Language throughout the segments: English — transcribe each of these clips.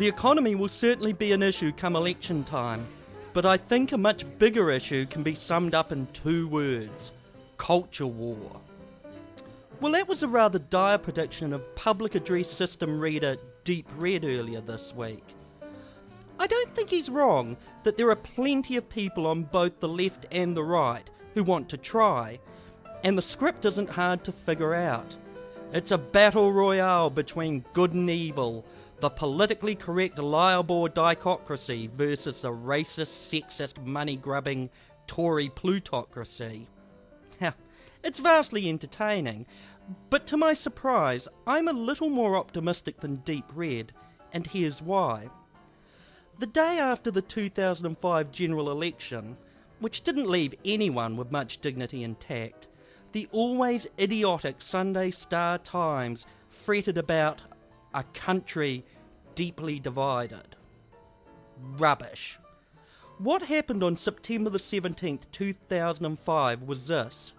The economy will certainly be an issue come election time, but I think a much bigger issue can be summed up in 2 words: culture war. Well, that was a rather dire prediction of public address system reader Deep Red earlier this week. I don't think he's wrong that there are plenty of people on both the left and the right who want to try, and the script isn't hard to figure out. It's a battle royale between good and evil, the politically correct liable dicocracy versus a racist, sexist, money-grubbing Tory plutocracy. It's vastly entertaining, but to my surprise, I'm a little more optimistic than Deep Red, and here's why. The day after the 2005 general election, which didn't leave anyone with much dignity intact, the always idiotic Sunday Star-Times fretted about a country deeply divided. Rubbish. What happened on September the 17th, 2005 was this: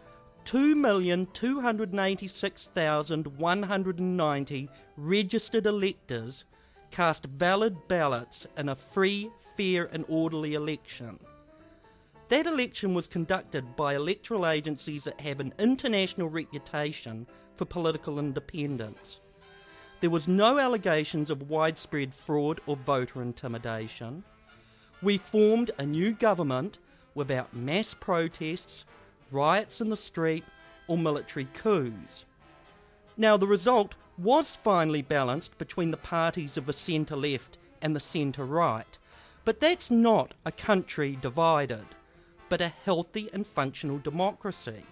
2,286,190 registered electors cast valid ballots in a free, fair and orderly election. That election was conducted by electoral agencies that have an international reputation for political independence. There was no allegations of widespread fraud or voter intimidation. We formed a new government without mass protests, riots in the street or military coups. Now the result was finally balanced between the parties of the centre-left and the centre-right, but that's not a country divided, but a healthy and functional democracy.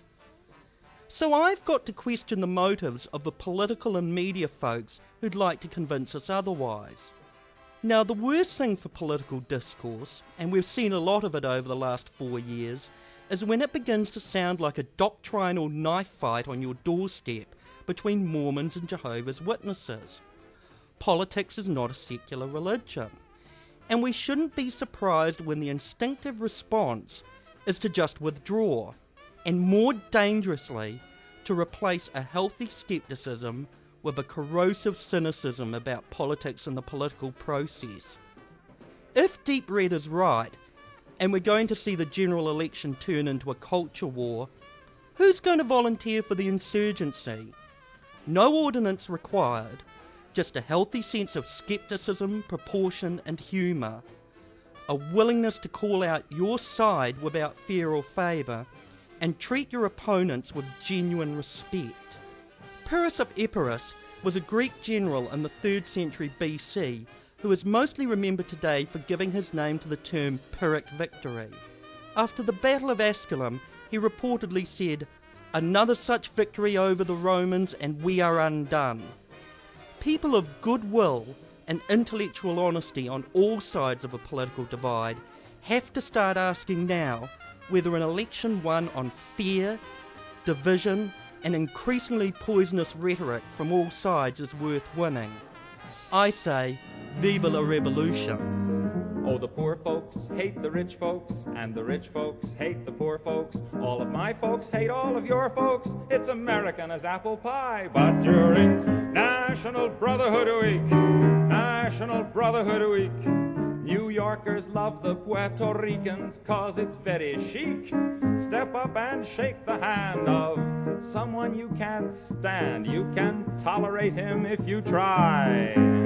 So I've got to question the motives of the political and media folks who'd like to convince us otherwise. Now the worst thing for political discourse, and we've seen a lot of it over the last 4 years, is when it begins to sound like a doctrinal knife fight on your doorstep between Mormons and Jehovah's Witnesses. Politics is not a secular religion, and we shouldn't be surprised when the instinctive response is to just withdraw, and more dangerously, to replace a healthy scepticism with a corrosive cynicism about politics and the political process. If Deep Red is right, and we're going to see the general election turn into a culture war, who's going to volunteer for the insurgency? No ordinance required, just a healthy sense of scepticism, proportion and humour, a willingness to call out your side without fear or favour, and treat your opponents with genuine respect. Pyrrhus of Epirus was a Greek general in the 3rd century BC who is mostly remembered today for giving his name to the term Pyrrhic victory. After the Battle of Asculum, he reportedly said, "Another such victory over the Romans and we are undone." People of goodwill and intellectual honesty on all sides of a political divide have to start asking now whether an election won on fear, division and increasingly poisonous rhetoric from all sides is worth winning. I say, viva la revolution. Oh, the poor folks hate the rich folks, and the rich folks hate the poor folks. All of my folks hate all of your folks. It's American as apple pie. But during National Brotherhood Week, National Brotherhood Week, New Yorkers love the Puerto Ricans 'cause it's very chic. Step up and shake the hand of someone you can't stand. You can tolerate him if you try.